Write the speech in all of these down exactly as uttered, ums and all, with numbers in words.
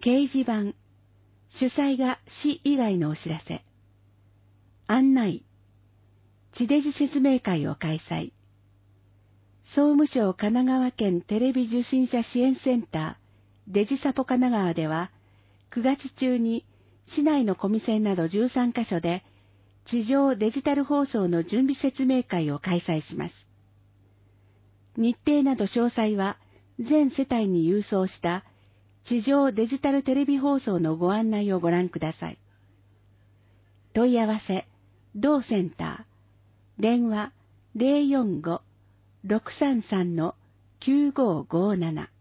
掲示板、主催が市以外のお知らせ。案内、地デジ説明会を開催。総務省神奈川県テレビ受信者支援センターデジサポ神奈川では、くがつ中に市内のコミセンなどじゅうさんカ所で地上デジタル放送の準備説明会を開催します。日程など詳細は全世帯に郵送した地上デジタルテレビ放送のご案内をご覧ください。問い合わせ、同センター、電話 ゼロよんご ろくさんさん きゅうごごなな。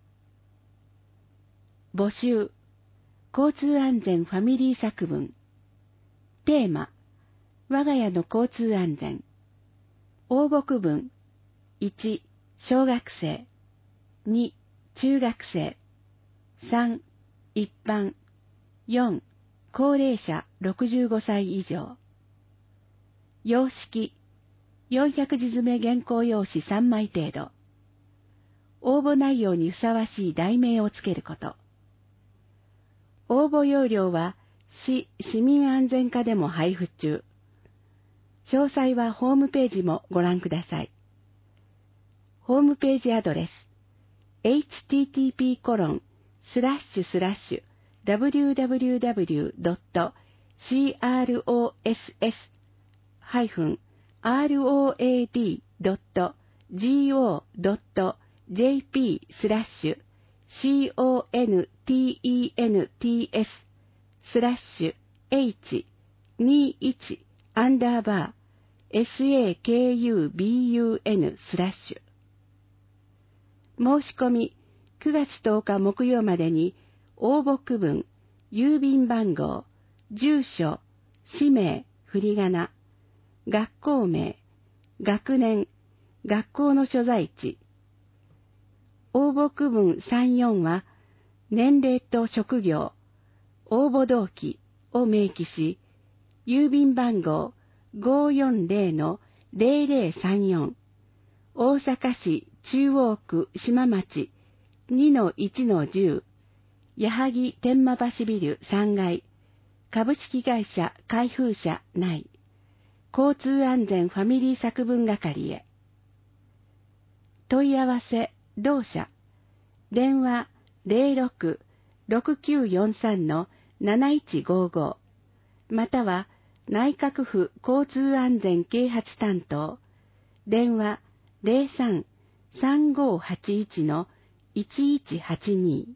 募集、交通安全ファミリー作文。テーマ、我が家の交通安全。応募区分、いち、小学生、に、中学生、さん、一般、よん、高齢者ろくじゅうごさい以上。様式、よんひゃくじ詰め原稿用紙さんまい程度。応募内容にふさわしい題名をつけること。応募要領は市市民安全課でも配布中。詳細はホームページもご覧ください。ホームページアドレス エイチティーティーピーコロンスラッシュスラッシュダブリューダブリューダブリュードットシーアールオーエスエスハイフンアールオーエーディードットジーオードットジェーピースラッシュシーオーエヌティーイーエヌティーエススラッシュ エイチにじゅういちアンダーバー エスエーケーユービーユーエヌ スラッシュ。申し込みくがつとおか木曜までに応募区分、郵便番号、住所、氏名、振り仮名、学校名、学年、学校の所在地。応募区分さん、よんは年齢と職業、応募動機を明記し、郵便番号 ごーよんゼロのゼロゼロさんよん、大阪市中央区島町 にのいちのじゅう、矢作天満橋ビルさんがい、株式会社開封社内、交通安全ファミリー作文係へ。問い合わせ、同社、電話 ゼロろく ろくきゅうよんさん なないちごご、または内閣府交通安全啓発担当、電話 ゼロさん さんごはちいち いちいちはちに。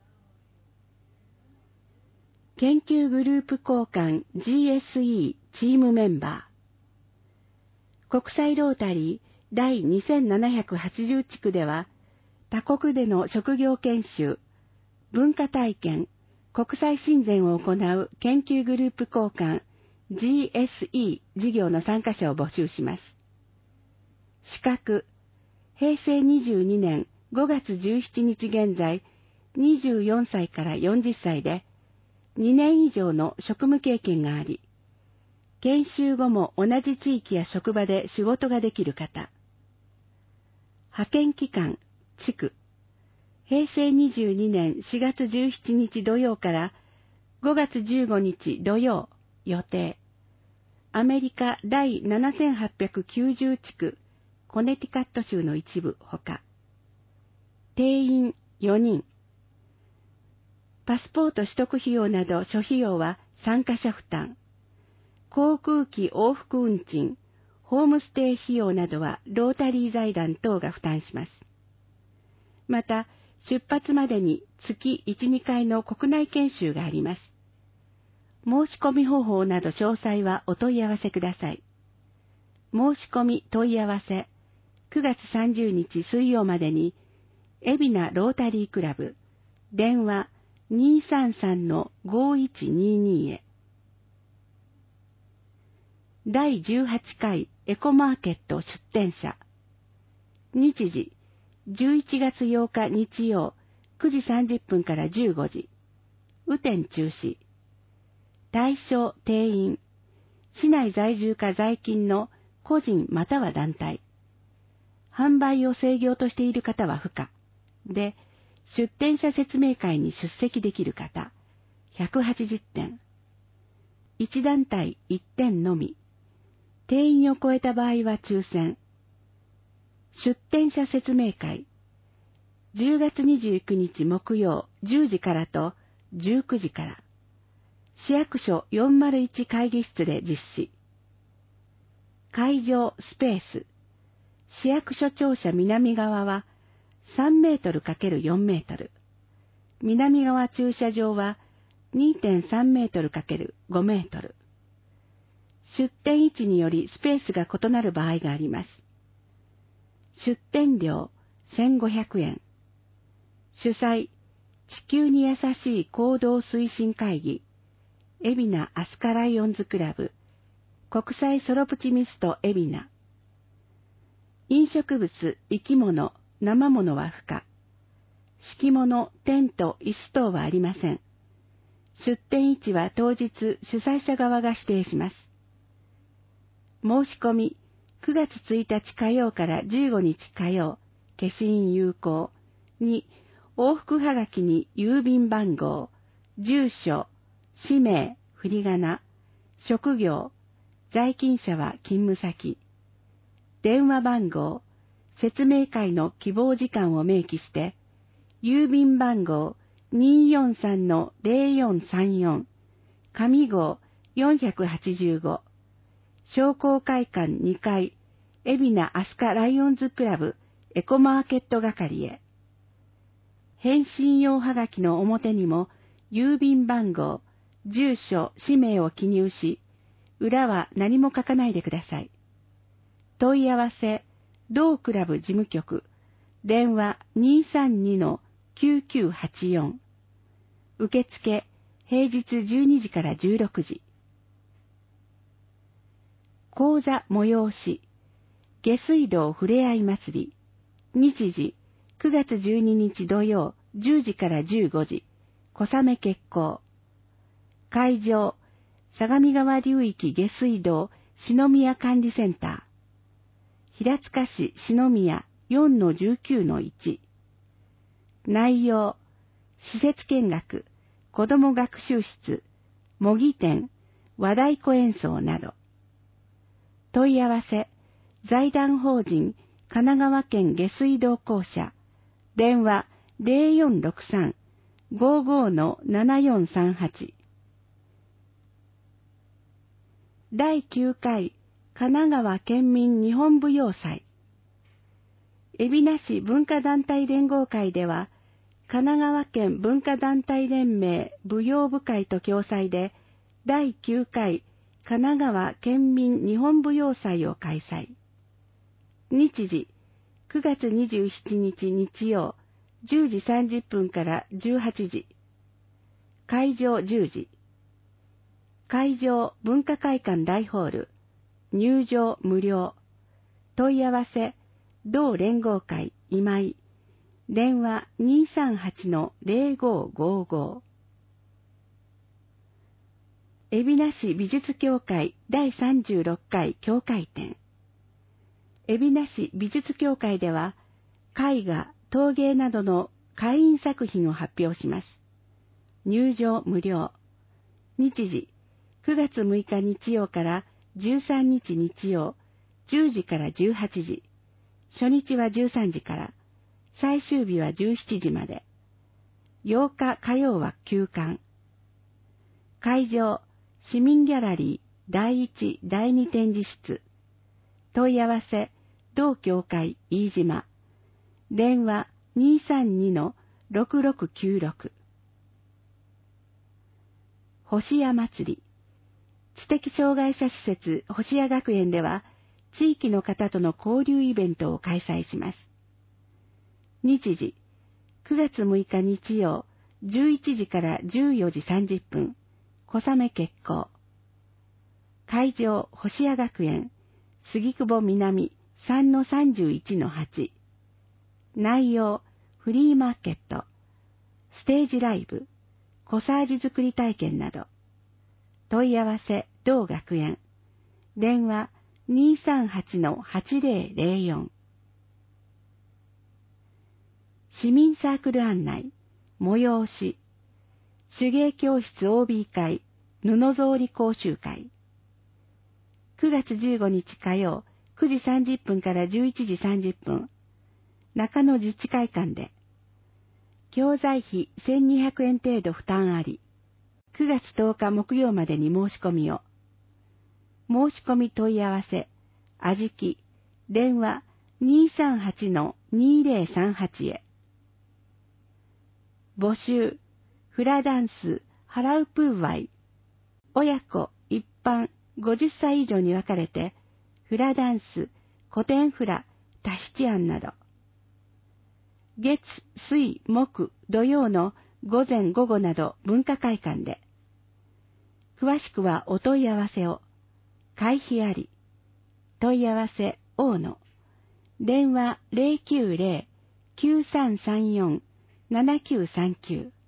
研究グループ交換 ジーエスイー チームメンバー。国際ロータリー第にせんななひゃくはちじゅう地区では、他国での職業研修、文化体験、国際親善を行う研究グループ交換 ジーエスイー 事業の参加者を募集します。資格、へいせいにじゅうにねんごがつじゅうしちにち現在、にじゅうよんさいからよんじゅっさいで、にねん以上の職務経験があり、研修後も同じ地域や職場で仕事ができる方。派遣期間、地区。へいせいにじゅうにねんしがつじゅうしちにち土曜からごがつじゅうごにち土曜予定。アメリカ第ななせんはっぴゃくきゅうじゅう地区、コネティカット州の一部ほか。定員よにん。パスポート取得費用など諸費用は参加者負担。航空機往復運賃、ホームステイ費用などはロータリー財団等が負担します。また、出発までに月いち、にかいの国内研修があります。申し込み方法など詳細はお問い合わせください。申し込み問い合わせ、くがつさんじゅうにち水曜までに、海老名ロータリークラブ、電話 にーさんさんのごいちにーにー へ。だいじゅうはちかいエコマーケット出展者。日時、じゅういちがつようか日曜くじさんじゅっぷんからじゅうごじ。雨天中止。対象定員。市内在住か在勤の個人または団体。販売を制業としている方は不可。で、 出展者説明会に出席できる方、ひゃくはちじゅってん。いち団体いってんのみ。定員を超えた場合は抽選。出展者説明会。じゅうがつにじゅうくにち木曜じゅうじからとじゅうくじから。市役所よんまるいち会議室で実施。会場スペース。市役所庁舎南側はさんメートル×よんメートル。南側駐車場は にてんさんメートル×ごメートル。出店位置によりスペースが異なる場合があります。出店料せんごひゃくえん。主催、地球に優しい行動推進会議、海老名アスカライオンズクラブ、国際ソロプチミスト海老名。飲食物、生き物、生物は不可。敷物、テント、椅子等はありません。出店位置は当日主催者側が指定します。申し込み、くがつついたち火曜からじゅうごにち火曜、消印有効。に、往復はがきに郵便番号、住所、氏名、振り仮名、職業、在勤者は勤務先、電話番号、説明会の希望時間を明記して、郵便番号 にーよんさんのぜろよんさんよん、上号よんひゃくはちじゅうご、商工会館にかい、海老名アスカライオンズクラブエコマーケット係へ。返信用はがきの表にも郵便番号、住所、氏名を記入し、裏は何も書かないでください。問い合わせ、同クラブ事務局、電話 にーさんにのきゅうきゅうはちよん。受付、平日じゅうにじからじゅうろくじ。講座催し、下水道ふれあい祭り、日時、くがつじゅうににち土曜じゅうじからじゅうごじ、小雨決行。会場、相模川流域下水道篠宮管理センター。平塚市篠宮 よんのじゅうきゅうのいち。内容、施設見学、子ども学習室、模擬店、和太鼓演奏など。問い合わせ、財団法人神奈川県下水道公社、電話 ぜろよんろくさん ごーごーのななよんさんはち。だいきゅうかい神奈川県民日本舞踊祭。海老名市文化団体連合会では、神奈川県文化団体連盟舞踊部会と共催で、だいきゅうかい神奈川県民日本舞踊祭を開催。日時、くがつにじゅうしちにち日曜、じゅうじさんじゅっぷんからじゅうはちじ。会場じゅうじ。会場文化会館大ホール。入場無料。問い合わせ、同連合会今井。電話 にーさんはちのぜろごーごーごー。海老名市美術協会だいさんじゅうろっかい協会展。海老名市美術協会では、絵画、陶芸などの会員作品を発表します。入場無料。日時、くがつむいか日曜からじゅうさんにち日曜、じゅうじからじゅうはちじ。初日はじゅうさんじから、最終日はじゅうしちじまで。ようか火曜は休館。会場、市民ギャラリーだいいち、だいに展示室。問い合わせ、同協会飯島。電話 にーさんにのろくろくきゅうろく。星屋祭り。知的障害者施設星屋学園では、地域の方との交流イベントを開催します。日時、くがつむいか日曜、じゅういちじからじゅうよじさんじゅっぷん、小雨決行。会場、星屋学園、杉久保南 さんのさんじゅういちのはち。内容、フリーマーケット、ステージライブ、コサージュ作り体験など。問い合わせ、同学園。電話 にーさんはちのはちぜろぜろよん。 市民サークル案内、催し、手芸教室 オービー 会、布草履講習会。くがつじゅうごにち火曜、くじさんじゅっぷんからじゅういちじさんじゅっぷん、中野自治会館で、教材費せんにひゃくえん程度負担あり、くがつとおか木曜までに申し込みを。申し込み問い合わせ、あじき、電話 にーさんはちのにーぜろさんはち へ。募集、フラダンス、ハラウプーワイ。親子、一般、ごじゅっさい以上に分かれて、フラダンス、古典フラ、タヒチアンなど。月、水、木、土曜の午前午後など文化会館で。詳しくはお問い合わせを。会費あり。問い合わせ、大野。電話 ゼロきゅうゼロ きゅうさんさんよん ななきゅうさんきゅう。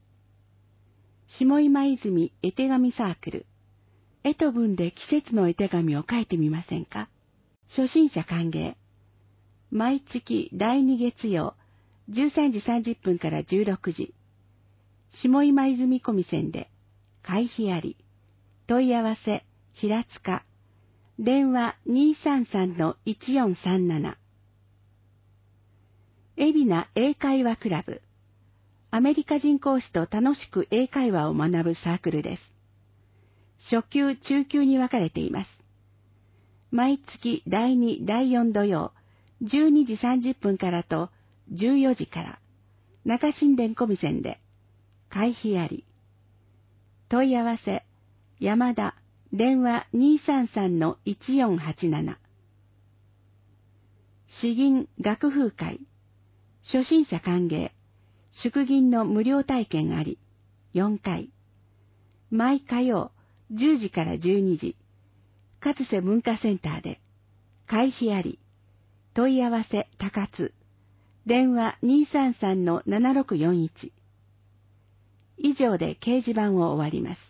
下今泉絵手紙サークル。絵と文で季節の絵手紙を書いてみませんか？初心者歓迎。毎月だいに月曜、じゅうさんじさんじゅっぷんからじゅうろくじ。下今泉込線で、会費あり。問い合わせ、平塚。電話 にーさんさんのいちよんさんなな。海老名英会話クラブ。アメリカ人講師と楽しく英会話を学ぶサークルです。初級、中級に分かれています。毎月だいに、だいよん土曜、じゅうにじさんじゅっぷんからとじゅうよじから、中新田小見線で、会費あり。問い合わせ、山田、電話 にーさんさんのいちよんはちなな。詩吟学風会。初心者歓迎。祝吟の無料体験あり。よんかい。毎火曜、じゅうじからじゅうにじ。勝瀬文化センターで。会費あり。問い合わせ高津。電話 にーさんさんのななろくよんいち。以上で掲示板を終わります。